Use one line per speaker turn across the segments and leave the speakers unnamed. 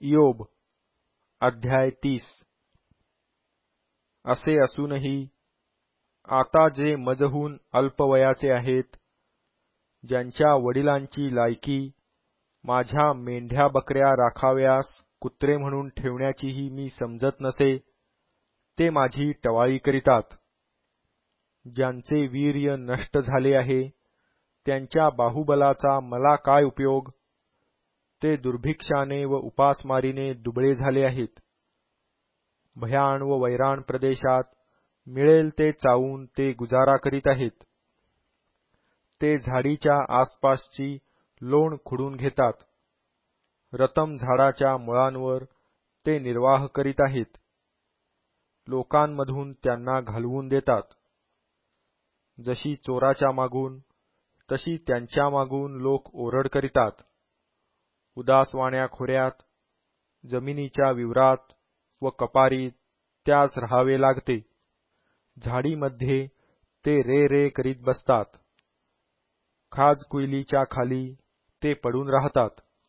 इयोब अध्याय 30. असे असूनही आता जे मजहून अल्पवयाचे आहेत, ज्यांच्या वडिलांची लायकी माझ्या मेंढ्या बकऱ्या राखाव्यास कुत्रे म्हणून ठेवण्याचीही मी समजत नसे, ते माझी टवाळी करीतात. ज्यांचे वीर्य नष्ट झाले आहे, त्यांच्या बाहुबलाचा मला काय उपयोग? ते दुर्भिक्षाने व उपासमारीने दुबळे झाले आहेत. भयाण व वैराण प्रदेशात मिळेल ते चावून ते गुजारा करीत आहेत. ते झाडीच्या आसपासची लोण खुडून घेतात. रतम झाडाच्या मुळांवर ते निर्वाह करीत आहेत. लोकांमधून त्यांना घालवून देतात. जशी चोराच्या मागून तशी त्यांच्या मागून लोक ओरड करीतात. उदासवाण्या खोऱ्यात, जमिनीच्या विवरात व कपारीत त्यास राहावे लागते. झाडीमध्ये ते रे रे करीत बसतात. खाजकुयलीच्या खाली ते पडून राहतात.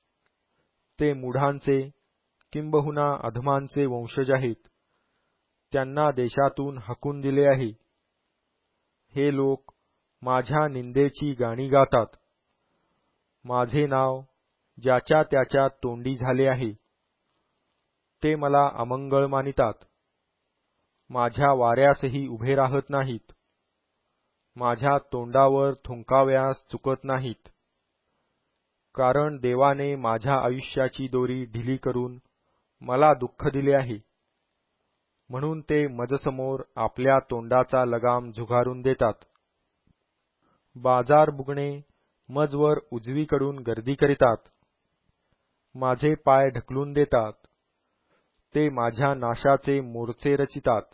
ते मूढांचे किंबहुना अधमांचे वंशज आहेत. त्यांना देशातून हाकून दिले आहे. हे लोक माझ्या निंदेची गाणी गातात. माझे नाव ज्याच्या त्याच्या तोंडी झाले आहे. ते मला अमंगळ मानितात. माझ्या वाऱ्यासही उभे राहत नाहीत. माझ्या तोंडावर थुंकाव्यास चुकत नाहीत. कारण देवाने माझ्या आयुष्याची दोरी ढिली करून मला दुःख दिले आहे. म्हणून ते मजसमोर आपल्या तोंडाचा लगाम झुगारून देतात. बाजार बुगणे मजवर उजवीकडून गर्दी करीतात. माझे पाय ढकलून देतात. ते माझ्या नाशाचे मोर्चे रचितात.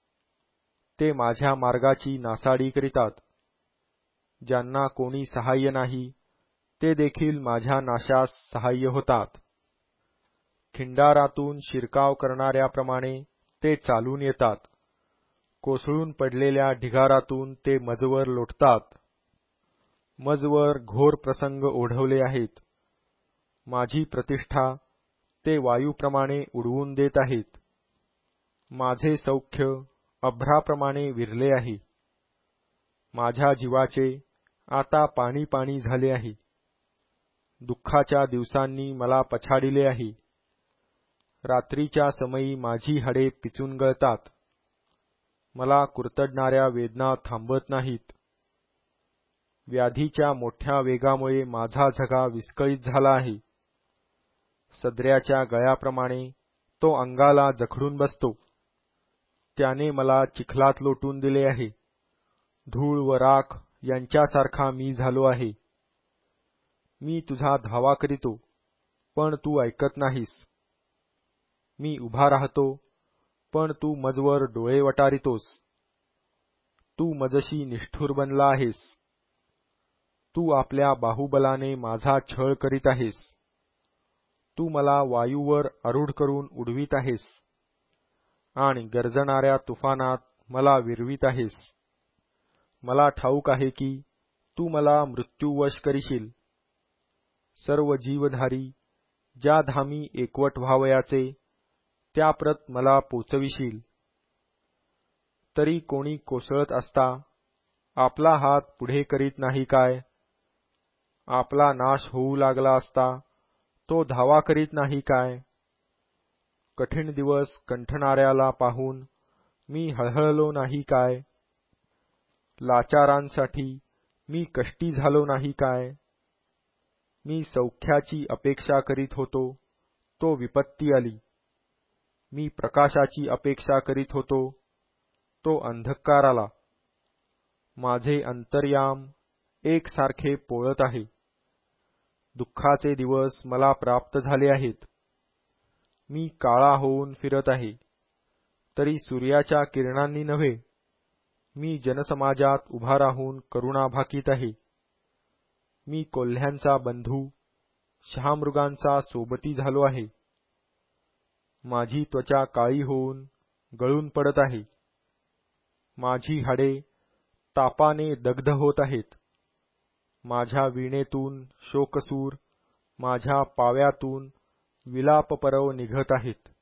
ते माझ्या मार्गाची नासाडी करीतात. ज्यांना कोणी सहाय्य नाही, ते देखील माझ्या नाशास सहाय्य होतात. खिंडारातून शिरकाव करणाऱ्याप्रमाणे ते चालून येतात. कोसळून पडलेल्या ढिगारातून ते मजवर लोटतात. मजवर घोर प्रसंग ओढवले आहेत. माझी प्रतिष्ठा ते वायूप्रमाणे उडवून देत आहेत. माझे सौख्य अभ्राप्रमाणे विरले आहे. माझ्या जीवाचे आता पाणी पाणी झाले आहे. दुःखाच्या दिवसांनी मला पछाडिले आहे. रात्रीच्या समयी माझी हाडे पिचून गळतात. मला कुरतडणाऱ्या वेदना थांबत नाहीत. व्याधीच्या मोठ्या वेगामुळे माझा झगा विस्कळीत झाला आहे. सदऱ्याच्या गळ्याप्रमाणे तो अंगाला जखडून बसतो. त्याने मला चिखलात लोटून दिले आहे. धूळ व राख यांच्यासारखा मी झालो आहे. मी तुझा धावा करीतो, पण तू ऐकत नाहीस. मी उभा राहतो, पण तू मजवर डोळे वटारितोस. तू मजशी निष्ठुर बनला आहेस. तू आपल्या बाहुबलाने माझा छळ करीत आहेस. तू मला वायूवर आरूढ करून उडवीत आहेस आणि गरजणाऱ्या तुफानात मला विरवीत आहेस. मला ठाऊक आहे की तू मला मृत्यूवश करीशील. सर्व जीवधारी ज्या धामी एकवट व्हावयाचे त्याप्रत मला पोचविशील. तरी कोणी कोसळत असता आपला हात पुढे करीत नाही काय? आपला नाश होऊ लागला असता तो धावा करीत नाही काय? कठीण दिवस कंठणाऱ्याला पाहून मी हळहळलो नाही काय? लाचारांसाठी मी कष्टी झालो नाही काय? मी सौख्याची अपेक्षा करीत होतो, तो विपत्ती आली. मी प्रकाशाची अपेक्षा करीत होतो, तो अंधकार आला. माझे अंतर्याम एकसारखे पोळत आहे. दुःखाचे दिवस मला प्राप्त झाले आहेत. मी काळा होऊन फिरत आहे, तरी सूर्याच्या किरणांनी नव्हे. मी जनसमाजात उभा राहून करुणा भाकीत आहे. मी कोल्ह्यांचा बंधू, शहामृगांचा सोबती झालो आहे. माझी त्वचा काळी होऊन गळून पडत आहे. माझी हाडे तापाने दग्ध होत आहेत. माझ्या वीणेतून शोकसूर, माझ्या पाव्यातून विलापपरव निघत आहेत.